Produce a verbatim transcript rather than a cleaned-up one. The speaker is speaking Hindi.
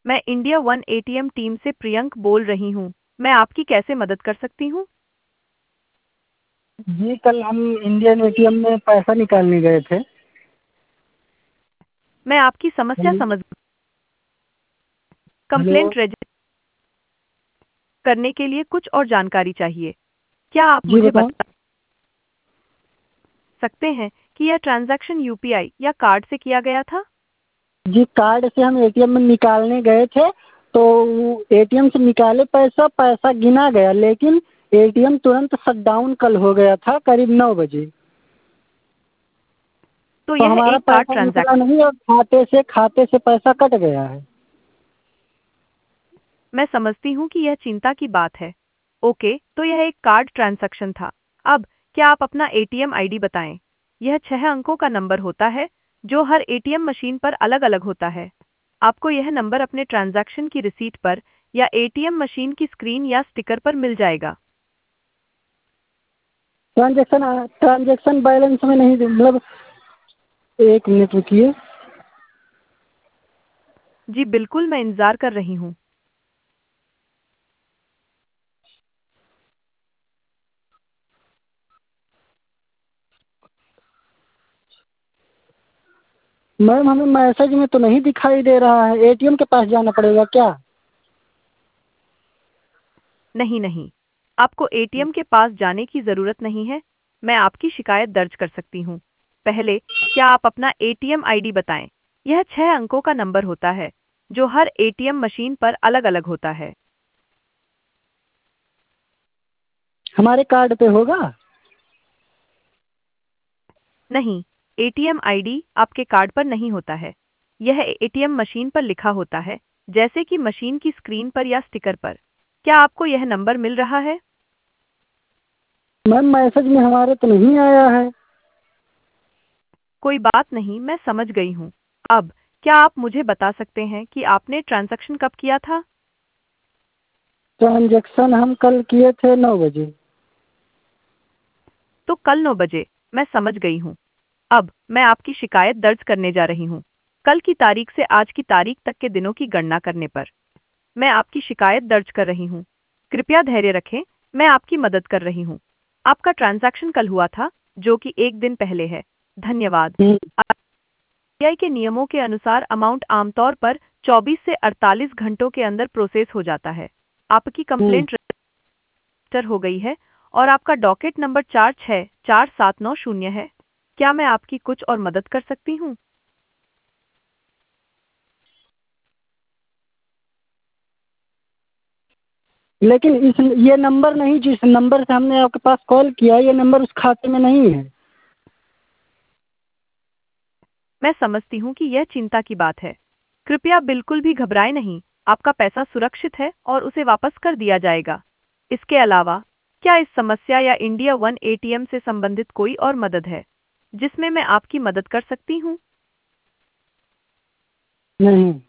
मैं इंडिया वन एटीएम टीम से प्रियंक बोल रही हूँ। मैं आपकी कैसे मदद कर सकती हूँ? जी कल हम इंडियन एटीएम में पैसा निकालने गए थे। मैं आपकी समस्या हेलो। समझ हेलो। कंप्लेंट रजिस्टर करने के लिए कुछ और जानकारी चाहिए। क्या आप जी मुझे बताएं। बता सकते हैं कि यह ट्रांजैक्शन यूपीआई या कार्ड से किया गया था? जी कार्ड से हम एटीएम में निकालने गए थे, तो एटीएम से निकाले पैसा पैसा गिना गया, लेकिन एटीएम तुरंत शट डाउन कल हो गया था करीब नौ बजे। तो तो यह हमारा एक कार्ड पैसा निकला ट्रांजैक्शन। नहीं और खाते से खाते से पैसा कट गया है। मैं समझती हूँ कि यह चिंता की बात है। ओके, तो यह एक कार्ड ट्रांजैक्शन था। अब क्या आप अपना एटीएम आईडी बताएं? यह छह अंकों का नंबर होता है जो हर एटीएम मशीन पर अलग-अलग होता है। आपको यह नंबर अपने ट्रांजैक्शन की रिसीट पर या एटीएम मशीन की स्क्रीन या स्टिकर पर मिल जाएगा। ट्रांजेक्शन ट्रांजेक्शन बैलेंस में नहीं, मतलब एक मिनट रुकिए। जी बिल्कुल, मैं इंतजार कर रही हूँ। मैम हमें मैसेज में तो नहीं दिखाई दे रहा है, एटीएम के पास जाना पड़ेगा क्या? नहीं नहीं, आपको एटीएम के पास जाने की जरूरत नहीं है। मैं आपकी शिकायत दर्ज कर सकती हूँ। पहले, क्या आप अपना एटीएम आईडी बताएं? यह छह अंकों का नंबर होता है जो हर एटीएम मशीन पर अलग-अलग होता है। हमारे कार्ड पे होगा? नहीं, एटीएम आईडी आपके कार्ड पर नहीं होता है। यह एटीएम मशीन पर लिखा होता है, जैसे कि मशीन की स्क्रीन पर या स्टिकर पर। क्या आपको यह नंबर मिल रहा है? मैम मैसेज में हमारे तो नहीं आया है। कोई बात नहीं, मैं समझ गई हूँ। अब क्या आप मुझे बता सकते हैं कि आपने ट्रांजैक्शन कब किया था? ट्रांजेक्शन हम कल किए थे नौ बजे। तो कल नौ बजे। मैं समझ गई हूँ। अब मैं आपकी शिकायत दर्ज करने जा रही हूँ। कल की तारीख से आज की तारीख तक के दिनों की गणना करने पर मैं आपकी शिकायत दर्ज कर रही हूँ। कृपया धैर्य रखें, मैं आपकी मदद कर रही हूँ। आपका ट्रांजैक्शन कल हुआ था, जो कि एक दिन पहले है। धन्यवाद। हम्म। आरबीआई के नियमों के अनुसार अमाउंट आमतौर पर चौबीस से अड़तालीस घंटों के अंदर प्रोसेस हो जाता है। आपकी हम्म। कंप्लेंट रजिस्टर हो गई है और आपका डॉकेट नंबर चार छः चार सात नौ शून्य है। क्या मैं आपकी कुछ और मदद कर सकती हूँ? लेकिन इस ये नंबर नहीं, जिस नंबर से हमने आपके पास कॉल किया, ये नंबर उस खाते में नहीं है। मैं समझती हूँ कि यह चिंता की बात है। कृपया बिल्कुल भी घबराएं नहीं, आपका पैसा सुरक्षित है और उसे वापस कर दिया जाएगा। इसके अलावा, क्या इस समस्या या इंडिया वन एटीएम से संबंधित कोई और मदद है जिसमें मैं आपकी मदद कर सकती हूँ? नहीं।